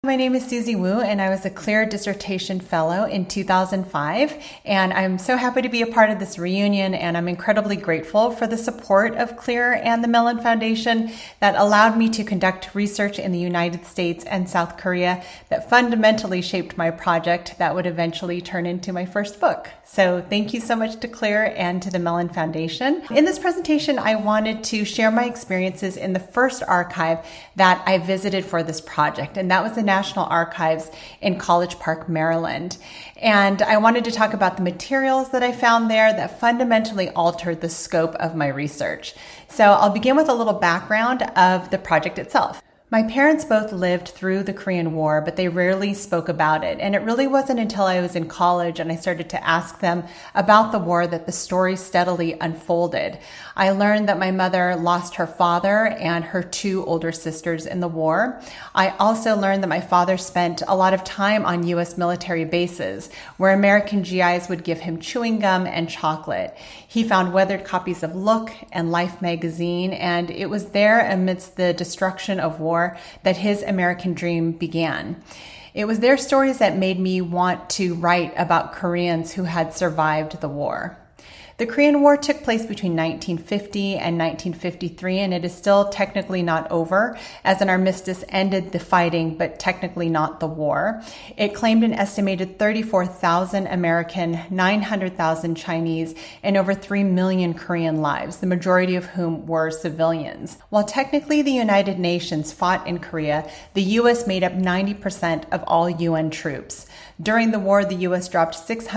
My name is Susie Wu, and I was a CLEAR Dissertation Fellow in 2005, and I'm so happy to be a part of this reunion, and I'm incredibly grateful for the support of CLEAR and the Mellon Foundation that allowed me to conduct research in the United States and South Korea that fundamentally shaped my project that would eventually turn into my first book. So thank you so much to CLEAR and to the Mellon Foundation. In this presentation, I wanted to share my experiences in the first archive that I visited for this project, and that was the National Archives in College Park, Maryland. And I wanted to talk about the materials that I found there that fundamentally altered the scope of my research. So I'll begin with a little background of the project itself. My parents both lived through the Korean War, but they rarely spoke about it. And it really wasn't until I was in college and I started to ask them about the war that the story steadily unfolded. I learned that my mother lost her father and her two older sisters in the war. I also learned that my father spent a lot of time on U.S. military bases where American GIs would give him chewing gum and chocolate. He found weathered copies of Look and Life magazine, and it was there amidst the destruction of war that his American dream began. It was their stories that made me want to write about Koreans who had survived the war. The Korean War took place between 1950 and 1953, and it is still technically not over, as an armistice ended the fighting, but technically not the war. It claimed an estimated 34,000 American, 900,000 Chinese, and over 3 million Korean lives, the majority of whom were civilians. While technically the United Nations fought in Korea, the U.S. made up 90% of all UN troops. During the war, the U.S. dropped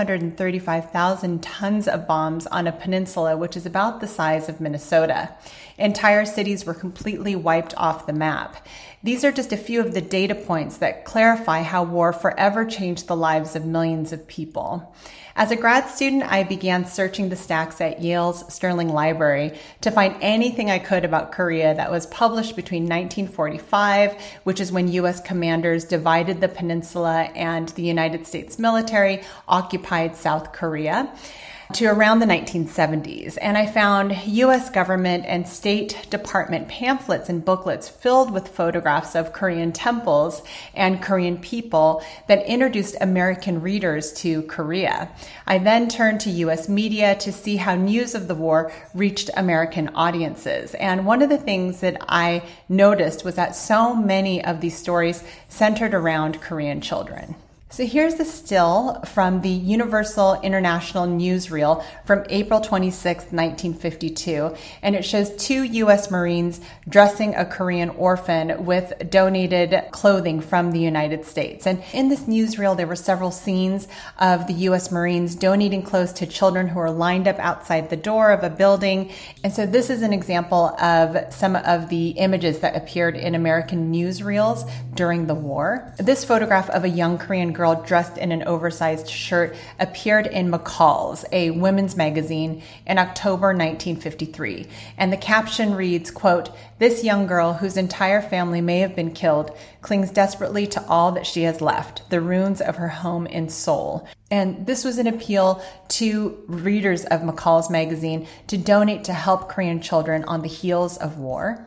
635,000 tons of bombs on a peninsula, which is about the size of Minnesota. Entire cities were completely wiped off the map. These are just a few of the data points that clarify how war forever changed the lives of millions of people. As a grad student, I began searching the stacks at Yale's Sterling Library to find anything I could about Korea that was published between 1945, which is when U.S. commanders divided the peninsula and the United States military occupied South Korea, to around the 1970s. And I found U.S. government and State Department pamphlets and booklets filled with photographs of Korean temples and Korean people that introduced American readers to Korea. I then turned to U.S. media to see how news of the war reached American audiences. And one of the things that I noticed was that so many of these stories centered around Korean children. So here's the still from the Universal International Newsreel from April 26, 1952, and it shows two U.S. Marines dressing a Korean orphan with donated clothing from the United States. And in this newsreel, there were several scenes of the U.S. Marines donating clothes to children who were lined up outside the door of a building. And so this is an example of some of the images that appeared in American newsreels during the war. This photograph of a young Korean girl dressed in an oversized shirt appeared in McCall's, a women's magazine, in October 1953. And the caption reads, quote, "This young girl, whose entire family may have been killed, clings desperately to all that she has left, the ruins of her home in Seoul." And this was an appeal to readers of McCall's magazine to donate to help Korean children on the heels of war.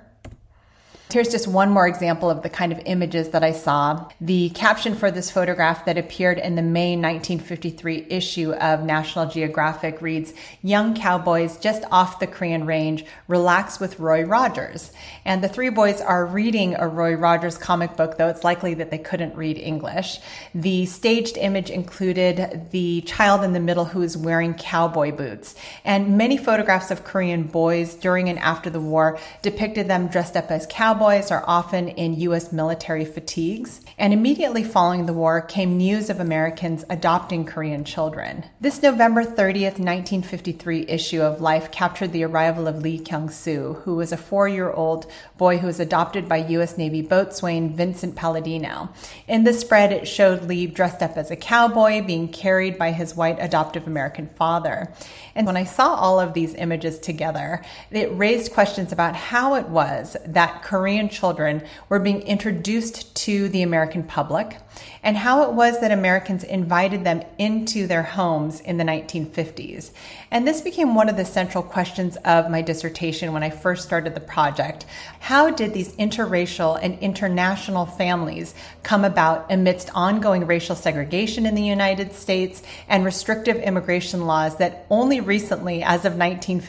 Here's just one more example of the kind of images that I saw. The caption for this photograph that appeared in the May 1953 issue of National Geographic reads, "Young cowboys just off the Korean range relax with Roy Rogers." And the three boys are reading a Roy Rogers comic book, though it's likely that they couldn't read English. The staged image included the child in the middle who is wearing cowboy boots. And many photographs of Korean boys during and after the war depicted them dressed up as cowboys are often in U.S. military fatigues. And immediately following the war came news of Americans adopting Korean children. This November 30th, 1953 issue of Life captured the arrival of Lee Kyung-soo, who was a 4-year-old boy who was adopted by U.S. Navy boatswain Vincent Palladino. In the spread, it showed Lee dressed up as a cowboy being carried by his white adoptive American father. And when I saw all of these images together, it raised questions about how it was that Korean children were being introduced to the American public and how it was that Americans invited them into their homes in the 1950s. And this became one of the central questions of my dissertation when I first started the project. How did these interracial and international families come about amidst ongoing racial segregation in the United States and restrictive immigration laws that only recently, as of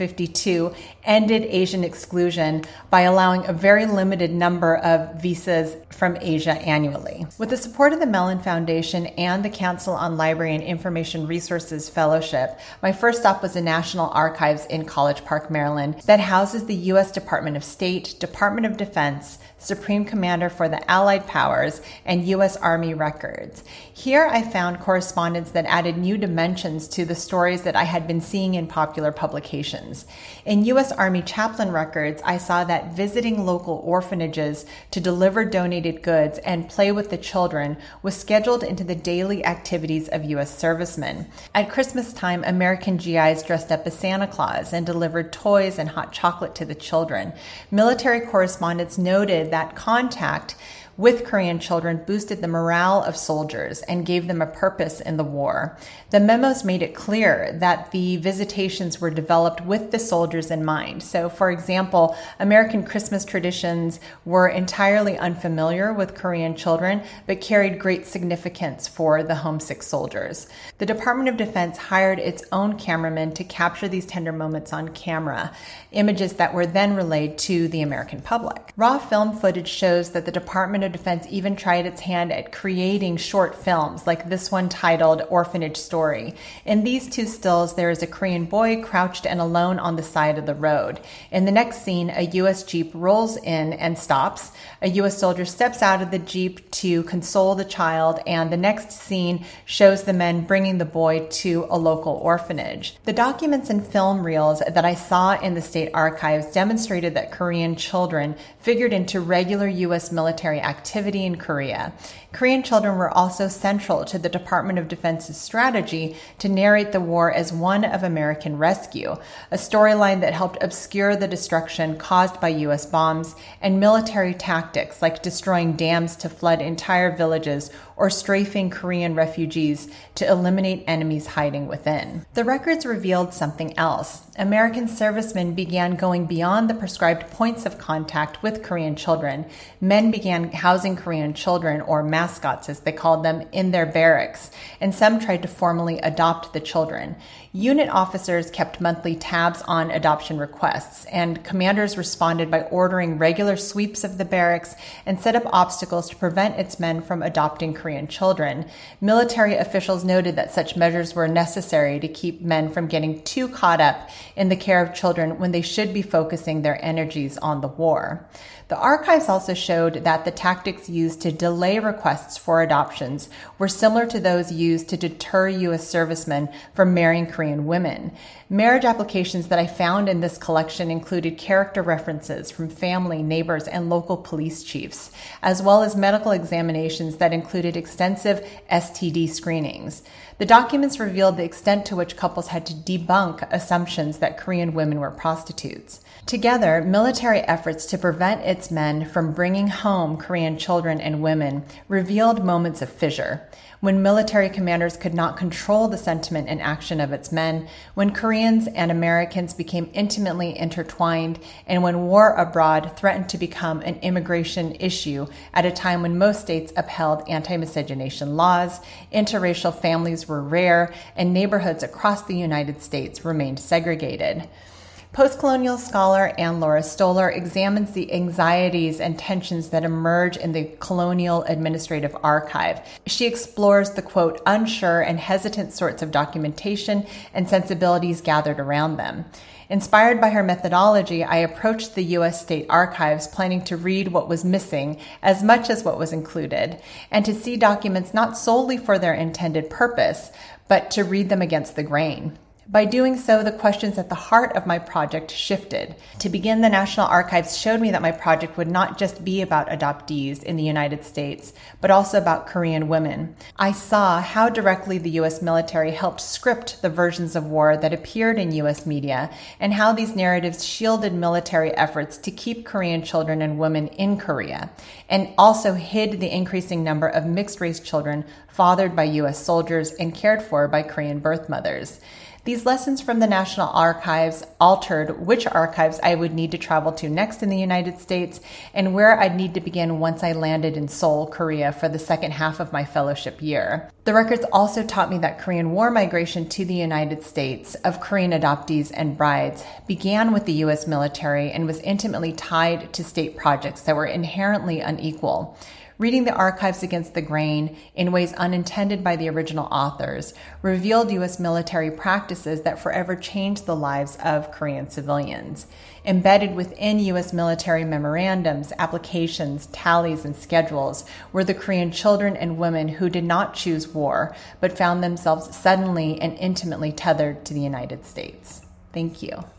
1952, ended Asian exclusion by allowing a very limited number of visas from Asia annually? With the support of the Mellon Foundation and the Council on Library and Information Resources Fellowship, my first stop was the National Archives in College Park, Maryland, that houses the U.S. Department of State, Department of Defense, Supreme Commander for the Allied Powers, and U.S. Army records. Here I found correspondence that added new dimensions to the stories that I had been seeing in popular publications. In U.S. Army chaplain records, I saw that visiting local orphanages to deliver donated goods and play with the children was scheduled into the daily activities of U.S. servicemen. At Christmas time, American GIs dressed up as Santa Claus and delivered toys and hot chocolate to the children. Military correspondents noted that contact with Korean children boosted the morale of soldiers and gave them a purpose in the war. The memos made it clear that the visitations were developed with the soldiers in mind. So, for example, American Christmas traditions were entirely unfamiliar with Korean children, but carried great significance for the homesick soldiers. The Department of Defense hired its own cameramen to capture these tender moments on camera, images that were then relayed to the American public. Raw film footage shows that the Department of Defense even tried its hand at creating short films, like this one titled Orphanage Story. In these two stills, there is a Korean boy crouched and alone on the side of the road. In the next scene, a U.S. Jeep rolls in and stops. A U.S. soldier steps out of the Jeep to console the child, and the next scene shows the men bringing the boy to a local orphanage. The documents and film reels that I saw in the state archives demonstrated that Korean children figured into regular U.S. military activity in Korea. Korean children were also central to the Department of Defense's strategy to narrate the war as one of American rescue, a storyline that helped obscure the destruction caused by U.S. bombs and military tactics like destroying dams to flood entire villages or strafing Korean refugees to eliminate enemies hiding within. The records revealed something else. American servicemen began going beyond the prescribed points of contact with Korean children. Men began housing Korean children, or mascots as they called them, in their barracks, and some tried to formally adopt the children. Unit officers kept monthly tabs on adoption requests, and commanders responded by ordering regular sweeps of the barracks and set up obstacles to prevent its men from adopting Korean children. Military officials noted that such measures were necessary to keep men from getting too caught up in the care of children when they should be focusing their energies on the war. The archives also showed that the tactics used to delay requests for adoptions were similar to those used to deter U.S. servicemen from marrying Korean women. Marriage applications that I found in this collection included character references from family, neighbors, and local police chiefs, as well as medical examinations that included extensive STD screenings. The documents revealed the extent to which couples had to debunk assumptions that Korean women were prostitutes. Together, military efforts to prevent its men from bringing home Korean children and women revealed moments of fissure. When military commanders could not control the sentiment and action of its men, when Koreans and Americans became intimately intertwined, and when war abroad threatened to become an immigration issue at a time when most states upheld anti-miscegenation laws, interracial families were rare, and neighborhoods across the United States remained segregated. Postcolonial scholar Anne Laura Stoller examines the anxieties and tensions that emerge in the colonial administrative archive. She explores the, quote, unsure and hesitant sorts of documentation and sensibilities gathered around them. Inspired by her methodology, I approached the U.S. State Archives planning to read what was missing as much as what was included, and to see documents not solely for their intended purpose, but to read them against the grain. By doing so, the questions at the heart of my project shifted. To begin, the National Archives showed me that my project would not just be about adoptees in the United States, but also about Korean women. I saw how directly the U.S. military helped script the versions of war that appeared in U.S. media, and how these narratives shielded military efforts to keep Korean children and women in Korea, and also hid the increasing number of mixed-race children fathered by U.S. soldiers and cared for by Korean birth mothers. These lessons from the National Archives altered which archives I would need to travel to next in the United States and where I'd need to begin once I landed in Seoul, Korea for the second half of my fellowship year. The records also taught me that Korean War migration to the United States of Korean adoptees and brides began with the U.S. military and was intimately tied to state projects that were inherently unequal. Reading the archives against the grain in ways unintended by the original authors revealed U.S. military practices that forever changed the lives of Korean civilians. Embedded within U.S. military memorandums, applications, tallies, and schedules were the Korean children and women who did not choose war, but found themselves suddenly and intimately tethered to the United States. Thank you.